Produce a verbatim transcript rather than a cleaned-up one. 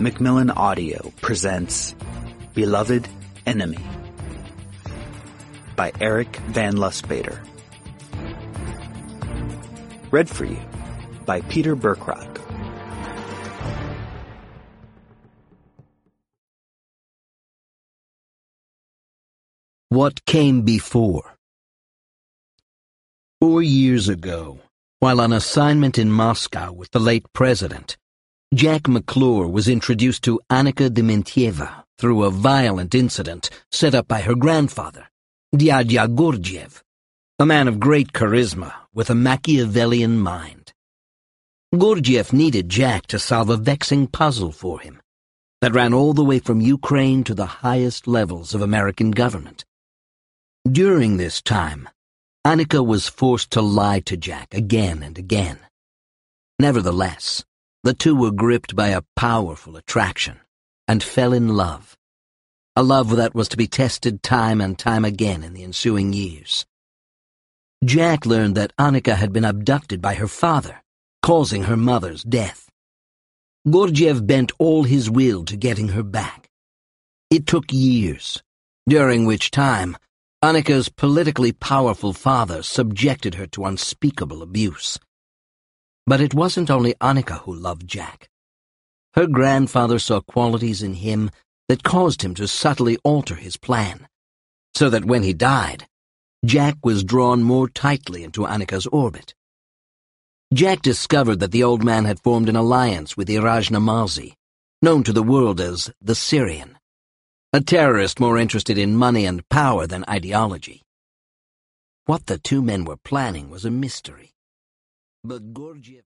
Macmillan Audio presents Beloved Enemy by Eric Van Lustbader. Read for you by Peter Burkrock. What came before? Four years ago, while on assignment in Moscow with the late president, Jack McClure was introduced to Annika Dementieva through a violent incident set up by her grandfather, Dyadya Gurdjieff, a man of great charisma with a Machiavellian mind. Gurdjieff needed Jack to solve a vexing puzzle for him that ran all the way from Ukraine to the highest levels of American government. During this time, Annika was forced to lie to Jack again and again. Nevertheless, the two were gripped by a powerful attraction and fell in love, a love that was to be tested time and time again in the ensuing years. Jack learned that Annika had been abducted by her father, causing her mother's death. Gurdjieff bent all his will to getting her back. It took years, during which time Annika's politically powerful father subjected her to unspeakable abuse. But it wasn't only Annika who loved Jack. Her grandfather saw qualities in him that caused him to subtly alter his plan, so that when he died, Jack was drawn more tightly into Annika's orbit. Jack discovered that the old man had formed an alliance with Iraj Namazi, known to the world as the Syrian, a terrorist more interested in money and power than ideology. What the two men were planning was a mystery. But Gurdjieff